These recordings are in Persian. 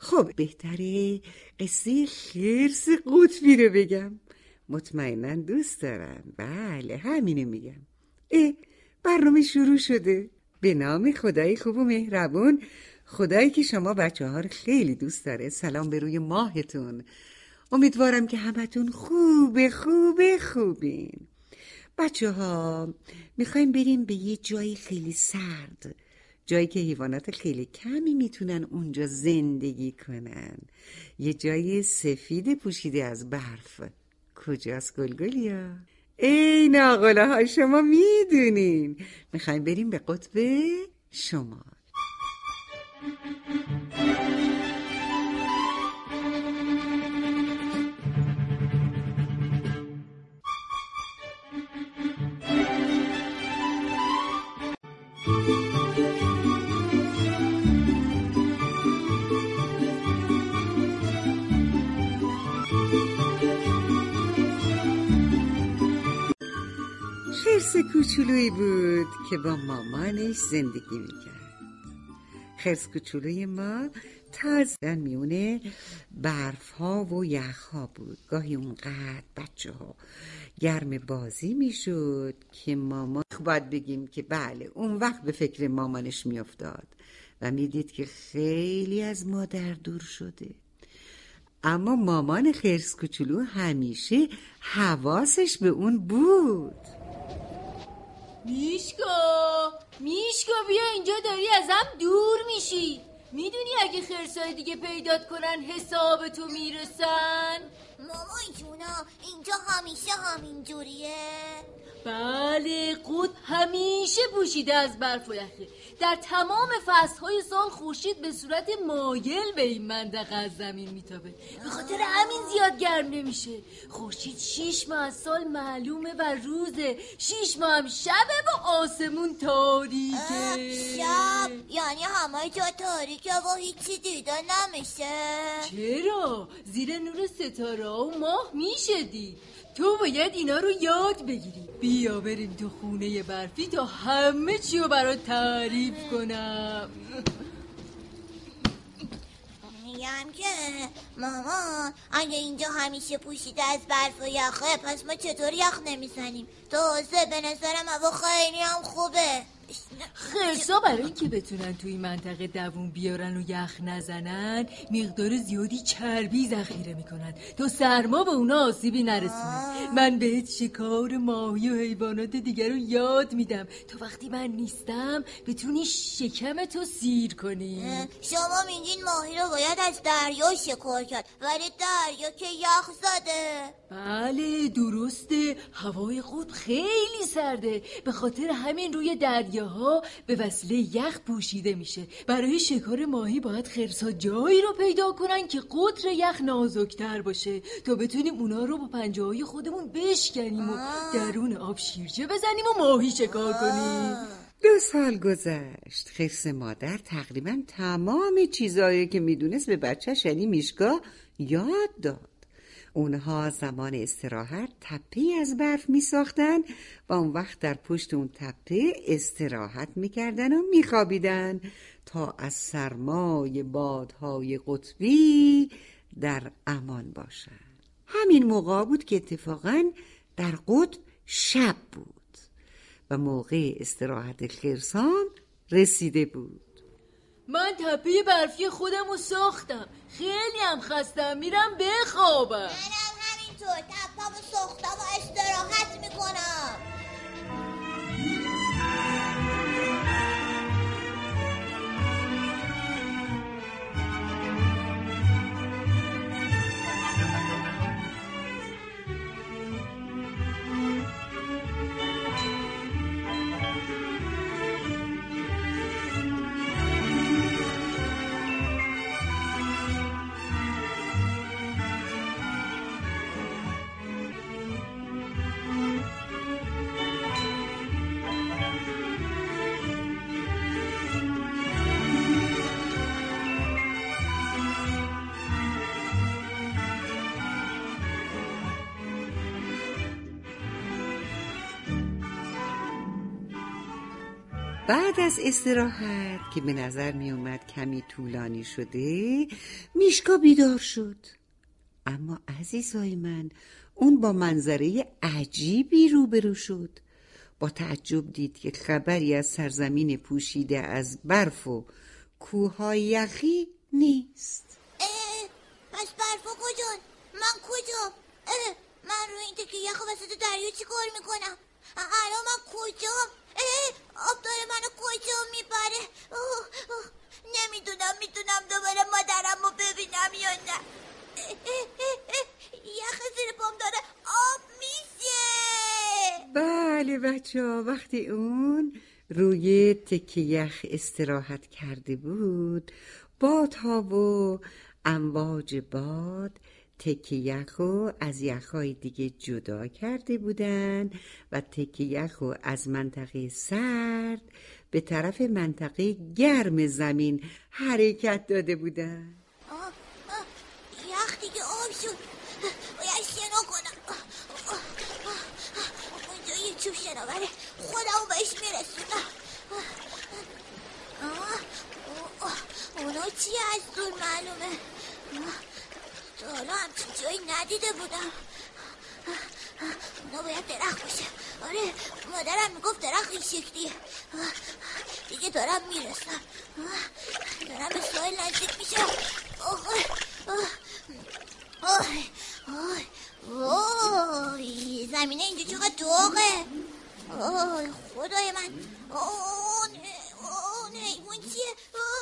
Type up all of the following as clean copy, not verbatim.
خب بهتره قصه خرس قطبی رو بگم. مطمئناً دوست دارن. بله همینو میگم. برنامه شروع شده. به نام خدای خوب و مهربون، خدایی که شما بچه ها رو خیلی دوست داره. سلام به روی ماهتون. امیدوارم که همتون خوبین. بچه ها میخوایم بریم به یه جای خیلی سرد، جایی که حیوانات خیلی کمی میتونن اونجا زندگی کنن. یه جای سفید پوشیده از برف. کجاست گلگلیا؟ ای ناقله ها، شما میدونین. میخوایم بریم به قطب شمال. خرس کوچولویی بود که با مامانش زندگی میکرد. خرس کوچولوی ما تازه میونه برف ها و یخ ها بود. گاهی اونقدر بچه ها گرم بازی میشد که مامان باید بگیم که بله اون وقت به فکر مامانش میافتاد و میدید که خیلی از مادر دور شده. اما مامان خرس کوچولو همیشه حواسش به اون بود. میشکو بیا اینجا، داری ازم دور میشی. میدونی اگه خرسای دیگه پیدات کنن حساب تو میرسن؟ مامان جونا اینجا همیشه همین جوریه؟ بله، قطب همیشه پوشیده از برف و یخه. در تمام فصلهای سال خورشید به صورت مایل به این منطقه از زمین میتابه. به خاطر همین زیاد گرم نمیشه. خورشید 6 ماه از سال معلومه و روزه، 6 ماه هم شبه و آسمون تاریکه. شب یعنی همه جا تاریکه و هیچی دیده نمیشه؟ چرا؟ زیر نور ستاره و ماه میشه دید. تو باید اینا رو یاد بگیری. بیا بریم تو خونه برفی تا همه چی رو برات تعریف کنم. میگم که مامان اگه اینجا همیشه پوشیده از برف و یخه، پس ما چطور یخ نمیزنیم؟ تازه به نظرم هوا خیلی هم خوبه. خرسا برای اینکه بتونن توی منطقه دووم بیارن و یخ نزنن مقدار زیادی چربی ذخیره میکنن تا سرما به اونا آسیبی نرسونه. من بهت شکار ماهی و حیوانات دیگر رو یاد میدم تا وقتی من نیستم بتونی شکمتو سیر کنی. شما میگین ماهی رو باید از دریا شکار کرد، ولی دریا که یخ زده. بله درسته، هوای قطب خیلی سرده، به خاطر همین روی دریاها به وسیله یخ پوشیده میشه. برای شکار ماهی باید خرسا جایی رو پیدا کنن که قطر یخ نازکتر باشه تا بتونیم اونا رو با پنجه‌های خودمون بشکنیم و درون آب شیرجه بزنیم و ماهی شکار کنیم. 2 سال گذشت. خرس مادر تقریبا تمام چیزایی که میدونست به بچهش یعنی میشکا یاد داد. اونها زمان استراحت تپه‌ای از برف میساختن و اون وقت در پشت اون تپه استراحت میکردن و میخوابیدن تا از سرمای بادهای قطبی در امان باشن. همین موقع بود که اتفاقاً در قطب شب بود و موقع استراحت خرسان رسیده بود. من تپه برفی خودم رو ساختم، خیلی هم خستم، میرم بخوابم. منم همینطور تپه رو ساختم و استراحت میکنم. بعد از استراحت که به نظر می اومد کمی طولانی شده، میشکا بیدار شد. اما عزیزای من، اون با منظره عجیبی روبرو شد. با تعجب دید که خبری از سرزمین پوشیده از برف و کوههای یخی نیست. پس برفا کجان؟ من کجام؟ من روی این تکه یخ وسط دریا چی کار میکنم؟ الان من کجام؟ آب داره منو کجا میبره؟ نمیدونم دوباره مادرم رو ببینم یا نه. یخ زیر پام داره آب میشه. بله بچه‌ها، وقتی اون روی تکه یخ استراحت کرده بود، بادها و امواج باد تکه یخو از یخهای دیگه جدا کرده بودن و تکه یخو از منطقه سرد به طرف منطقه گرم زمین حرکت داده بودن. یخ دیگه آب شد. باید شنا کنم. اونجا یه چوب شناوره، خودمو بهش میرسونم. اونا چی از دور معلومه؟ تا حالا همچین جایی ندیده بودم. اونا باید درخت باشه. آره، مادرم میگفت درخت این شکلیه. دیگه دارم میرسم. دارم به ساحل نزدیک میشم. زمینه اینجا چقدر داغه. خدای من. حیوان چیه؟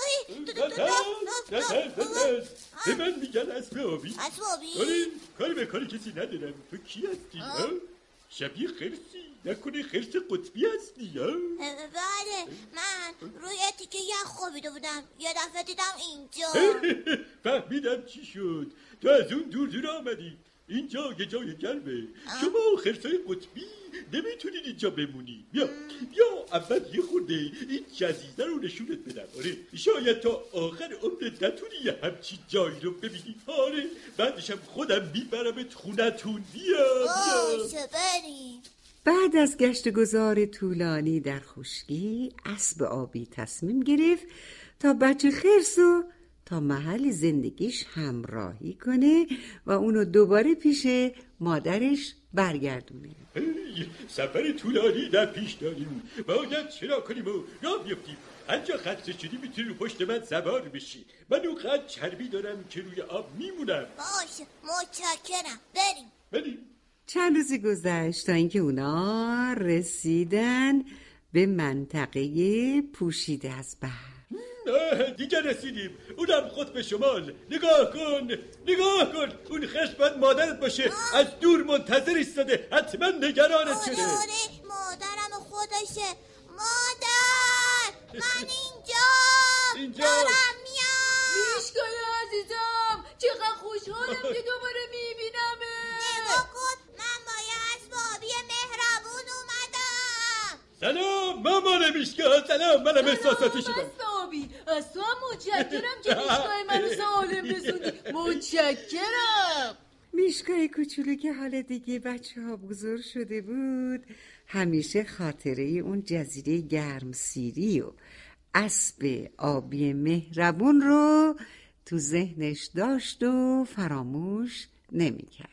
به من میگن اسب آبی. اسب آبی؟ آره، کاری به کاری کسی ندارم. تو کی هستی؟ شبیه خرسی؟ نکنه خرس قطبی هستی؟ بله، من روی تیکه یخ خوابیده بودم، یه دفعه دیدم اینجا. فهمیدم چی شد. تو از اون دور آمدی. اینجا یه جای گرمه. شما خرسای قطبی نمیتونید اینجا بمونی. بیا اول یه خورده این جزیره رو نشونت بدم. آره، شاید تا آخر عمرت نتونی یه همچین جایی رو ببینی. آره، بعدشم خودم میبرمت خونتون. بیا بریم. بعد از گشت گذار طولانی در خشکی، اسب آبی تصمیم گرفت تا بچه خرسو تا محل زندگیش همراهی کنه و اونو دوباره پیش مادرش برگردونه. سفر طولانی در پیش داریم. باید شنا کنیم و راه بیفتیم. هرجا خسته شدی میتونی رو پشت من سوار بشی. من اونقدر چربی دارم که روی آب میمونم. باشه، متشکرم. بریم. چند روزی گذشت تا اینکه اونا رسیدن به منطقه پوشیده از برف. دیگه رسیدیم. اونم قطب شمال. نگاه کن. اون خرس باید مادرت باشه. از دور منتظر ایستاده. حتما نگرانت شده. آره، مادرم خودشه. مادر، من اینجا دارم میام. میشکای عزیزم، چقدر خوشحالم که دوباره میبینمه. نگاه کن، من با یه اسب آبی مهربون اومدم. سلام مامان میشکا. سلام، منم احساساتی شدم. اسب آبی، از تو هم متشکرم که میشکای منو سالم رسوندی. متشکرم. میشکای کوچولو که حالا دیگه بچه ها بزرگ شده بود، همیشه خاطره اون جزیره گرمسیری و اسب آبی مهربون رو تو ذهنش داشت و فراموش نمی‌کرد.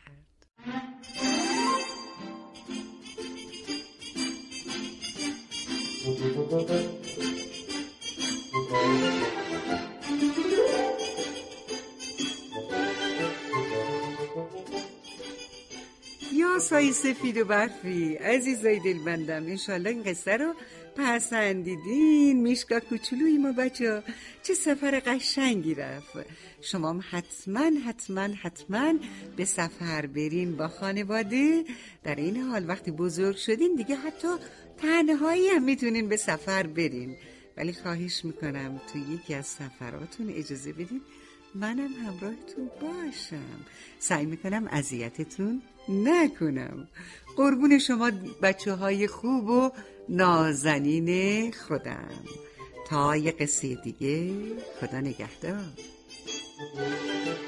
یا سایه سفید و برفی، عزیزای دلبندم، انشالله این قصه رو پسندیدین. میشکا کوچولوی ما بچه چه سفر قشنگی رفت. شما هم حتما به سفر برین با خانواده. در این حال وقتی بزرگ شدین دیگه حتی تنهایی هم میتونین به سفر برین، ولی خواهش میکنم تو یکی از سفراتون اجازه بدین منم همراهتون باشم. سعی میکنم اذیتتون نکنم. قربون شما بچه های خوب و نازنین خودم. تا یه قصه دیگه، خدا نگهدار.